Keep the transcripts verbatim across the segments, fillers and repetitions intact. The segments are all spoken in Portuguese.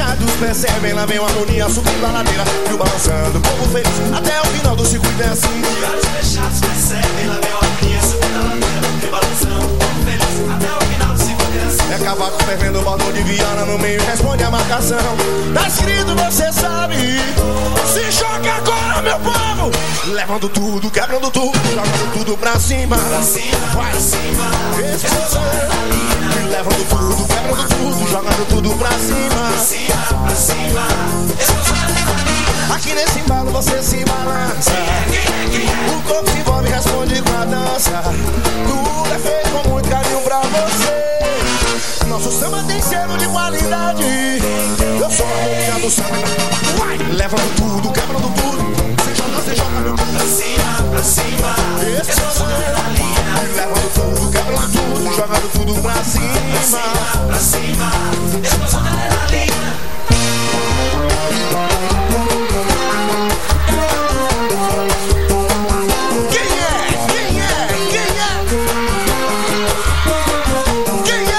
fechados percebem, lá vem uma harmonia subindo a ladeira e o balançando, o povo feliz até o final do circuito é assim. De olhos fechados percebem, lá vem uma harmonia subindo a ladeira e o balançando, o povo feliz até o final do circuito é assim. É cavaco fervendo, botão de viana no meio, responde a marcação. Tá escrito, você sabe. Se joga agora, meu povo. Levando tudo, quebrando tudo, jogando tudo pra cima. Pra cima, vai pra cima. Explosão. Levando tudo, quebrando tudo, jogando tudo pra cima. Pra cima, pra cima. Explosão da adrenalina. Aqui nesse embalo você se balança. O corpo se envolve e responde com a dança. Tudo é feito com muito carinho pra você. Nosso samba tem selo de qualidade. Eu sou a harmonia do samba. Vai! Levando tudo, quebrando tudo. Você joga, você joga meu corpo. Pra cima, pra cima. Explosão da adrenalina. Levando tudo, quebrando tudo, jogando tudo pra cima. Pra cima, pra cima. Explosão da adrenalina. Quem é? Quem é? Quem é? Quem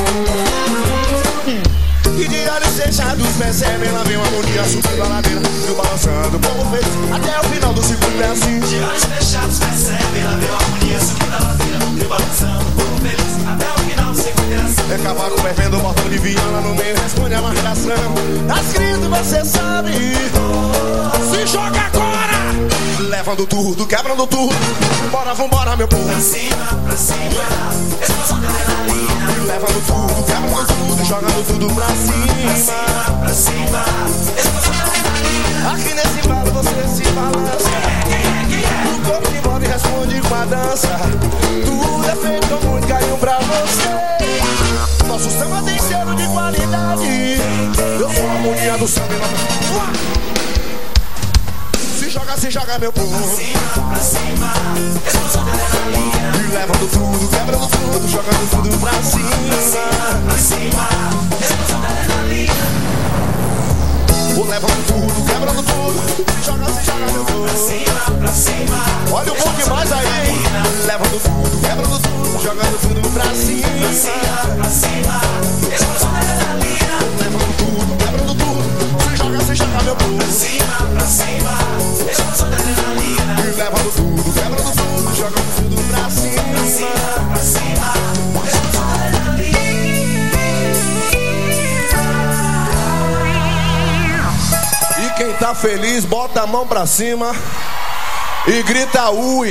é? E de olhos fechados percebem, lá vem uma harmonia subindo a ladeira e o balançando, o povo feliz até o final do circuito é assim. De olhos fechados percebem, lá vem uma harmonia subindo a ladeira e o balançando, o povo feliz até o final do circuito é assim. É cavaco fervendo, botão de viana no meio, responde a marcação. Tá escrito, você sabe. Se joga agora. Levando tudo, quebrando tudo. Bora, vambora, meu povo. Pra cima, pra cima. Explosão da adrenalina. Levando tudo, quebrando tudo, jogando tudo pra Pra cima. cima, pra cima. Explosão da adrenalina. Aqui nesse embalo você se balança. O corpo se move e responde com a dança. Tudo é feito com muito carinho pra você. Nosso samba tem selo de qualidade. Eu sou a harmonia do samba. Se joga, se joga, meu povo. Pra cima, pra cima. Explosão da adrenalina. E levando tudo, quebrando tudo, jogando tudo pra Pra cima. cima, pra cima. Explosão da adrenalina. Vou levando tudo, quebrando tudo. Se joga, se joga, meu Pra povo. cima, pra cima. Olha o bom demais aí, hein? Levando tudo, quebrando tudo, jogando tudo pra Pra cima. cima, pra cima. Explosão da adrenalina. Levando tudo, quebrando tudo. Se joga, se joga, meu Pra povo. cima, pra cima. Explosão da adrenalina. E levando tudo, quebrando tudo, jogando tudo pra Pra cima, cima. pra cima. Explosão da adrenalina. E quem tá feliz, bota a mão pra cima e grita ui.